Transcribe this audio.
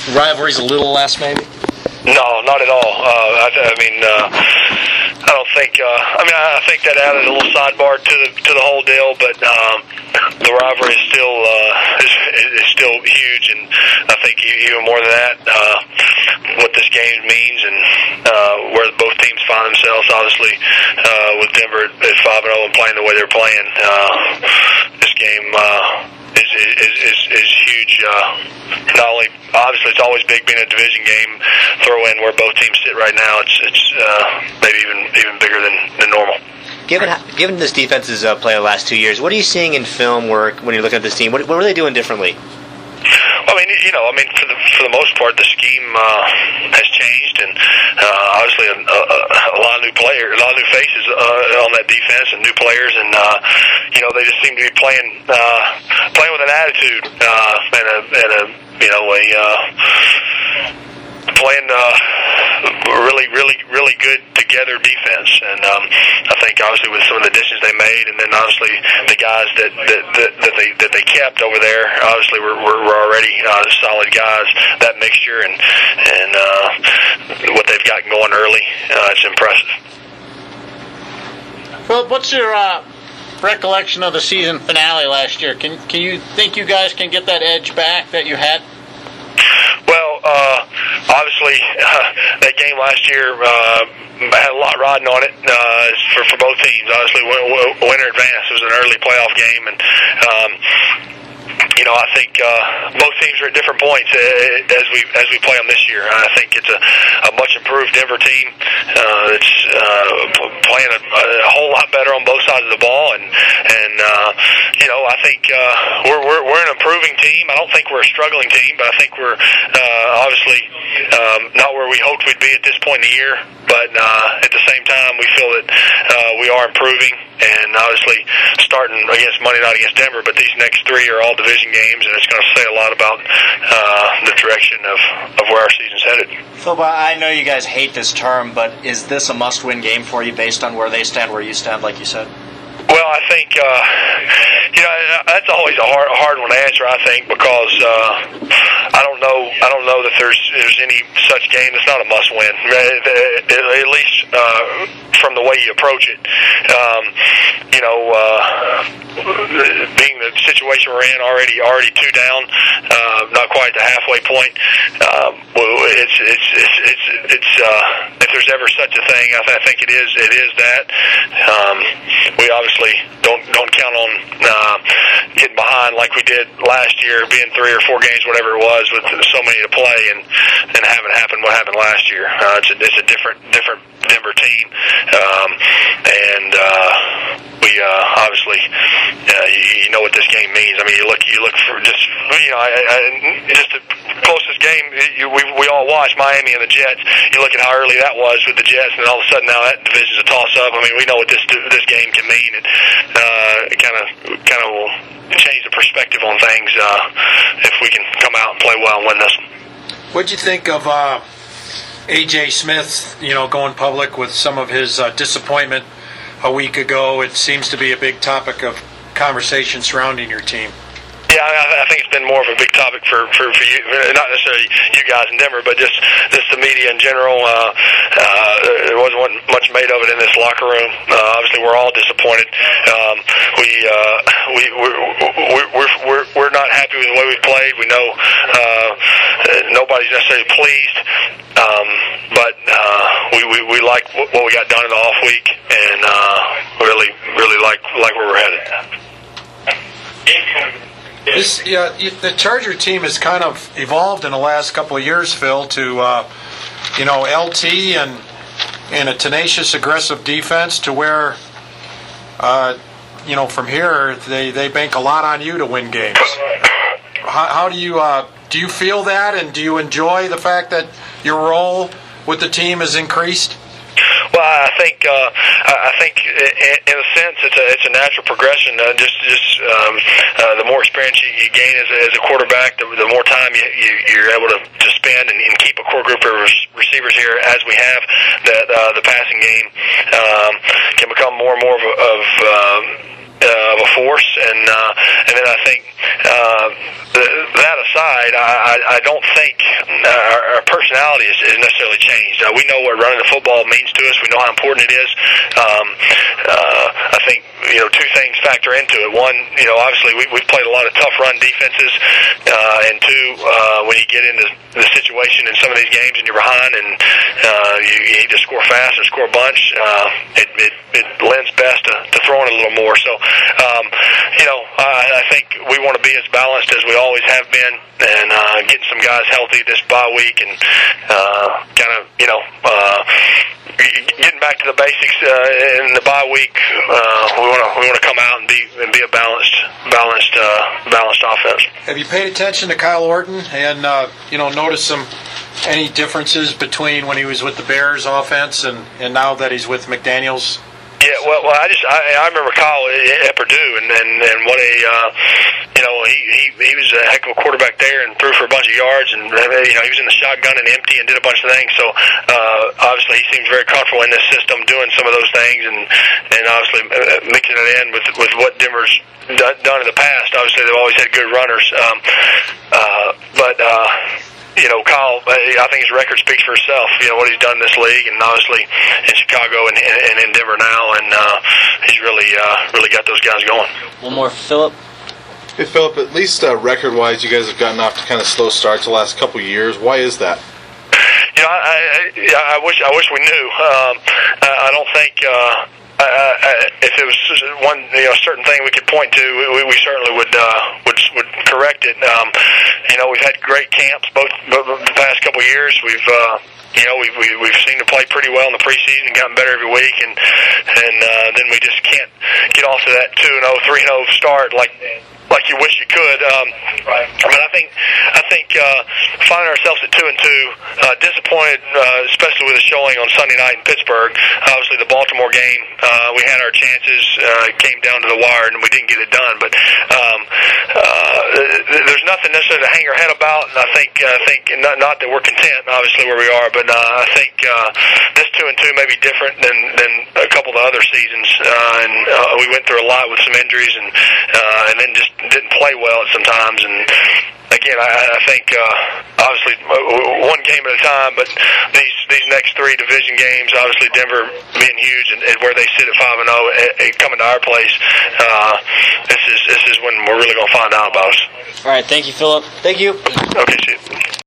rivalries a little less, maybe? No, not at all. I don't think. I think that added a little sidebar to the whole deal, but the rivalry is still huge, and I think even more than that, what this game means and where both teams find themselves. Obviously, with Denver at 5-0 and playing the way they're playing, this game is huge. Not only obviously it's always big being a division game. Throw in where both teams sit right now, it's maybe even bigger than normal. Given this defense's play the last 2 years, what are you seeing in film work when you're looking at this team? What are they doing differently? For the most part, the scheme has changed, and obviously a lot of new players, a lot of new faces on that defense, and new players, and they just seem to be playing with an attitude playing really good together defense, and I think obviously with some of the additions they made, and then obviously the guys that they kept over there, obviously were already solid guys. That mixture and what they've got going early, it's impressive. Well, what's your recollection of the season finale last year? Can you think you guys can get that edge back that you had? Well, obviously, that game last year had a lot riding on it for both teams. Obviously, winner advance. It was an early playoff game, and I think both teams are at different points as we play them this year. I think it's a much improved Denver team. It's playing a whole lot better on both sides of the ball, and I think we're an improving team. I don't think we're a struggling team, but I think we're obviously not where we hoped we'd be at this point in the year. But at the same time, we feel that we are improving, and obviously starting against Monday night against Denver. But these next three are all division games, and it's going to say a lot about the direction of where our season's headed. Phil, I know you guys hate this term, but is this a must-win game for you based on where they stand, where you stand, like you said? Well, I think that's always a hard one to answer. I think because I don't know that there's any such game that's not a must-win. At least from the way you approach it. Being the situation we're in, already two down, not quite the halfway point. It's if there's ever such a thing, I think it is that. We obviously don't count on getting behind like we did last year, being 3 or 4 games, whatever it was, with so many to play, and having happened what happened last year. It's a different Denver team, and we obviously you know what this game means. I mean, you look for just the closest game we all watched, Miami and the Jets. You look at how early that was with the Jets, and all of a sudden now that division's a toss-up. I mean, we know what this game can mean. It kind of will change the perspective on things if we can come out and play well and win this one. What'd you think of A.J. Smith, going public with some of his disappointment a week ago? It seems to be a big topic of conversation surrounding your team. Yeah, I think it's been more of a big topic for you, not necessarily you guys in Denver, but just the media in general. There wasn't much made of it in this locker room. Obviously, we're all disappointed. We're not happy with the way we played. We know nobody's necessarily pleased, but we like what we got done in the off week, and really like where we're headed. The Charger team has kind of evolved in the last couple of years, Phil, to LT and a tenacious, aggressive defense to where from here they bank a lot on you to win games. How do you feel that, and do you enjoy the fact that your role with the team has increased? Well, I think in a sense it's a natural progression. The more experience you gain as a quarterback, the more time you're able to spend and keep a core group of receivers here, as we have. That the passing game can become more and more of a force, and then I think that aside, I I don't think our personality is necessarily changed. We know what running the football means to us. We know how important it is. I think, two things factor into it. One, obviously we've played a lot of tough run defenses, and two, when you get into the situation in some of these games and you're behind and you need to score fast and score a bunch, it lends best to throwing a little more. So, I think we want to be as balanced as we always have been, and getting some guys healthy this bye week, and getting back to the basics in the bye week. We want to come out and be a balanced offense. Have you paid attention to Kyle Orton and noticed any differences between when he was with the Bears offense and now that he's with McDaniels? Yeah, well, I remember Kyle at Purdue, and what he was a heck of a quarterback there, and threw for a bunch of yards, and he was in the shotgun and empty and did a bunch of things. So obviously he seems very comfortable in this system, doing some of those things, and obviously mixing it in with what Denver's done in the past. Obviously they've always had good runners, but Kyle, I think his record speaks for itself. What he's done in this league, and obviously in Chicago and in Denver now, and he's really got those guys going. One more, Philip. Hey, Philip, at least record-wise, you guys have gotten off to kind of slow starts the last couple of years. Why is that? I wish we knew. I don't think if it was one certain thing we could point to, we certainly would correct it. We've had great camps both the past couple of years. We've seen them play pretty well in the preseason and gotten better every week, and then we just can't get off to that 2-0, 3-0 start like you wish you could. But I think finding ourselves at 2-2, disappointed, especially with the showing on Sunday night in Pittsburgh. Obviously, the Baltimore game, we had our chances. It came down to the wire, and we didn't get it done. But there's nothing necessarily to hang our head about. And I think not that we're content, obviously, where we are, but I think this 2-2 may be different than a couple of the other seasons. And we went through a lot with some injuries, and then just didn't play well at some times. And again, I think obviously one game at a time, but these next three division games, obviously Denver being huge and where they sit at 5-0, coming to our place, this is when we're really going to find out about us. All right, thank you, Philip. Thank you. Okay, see you.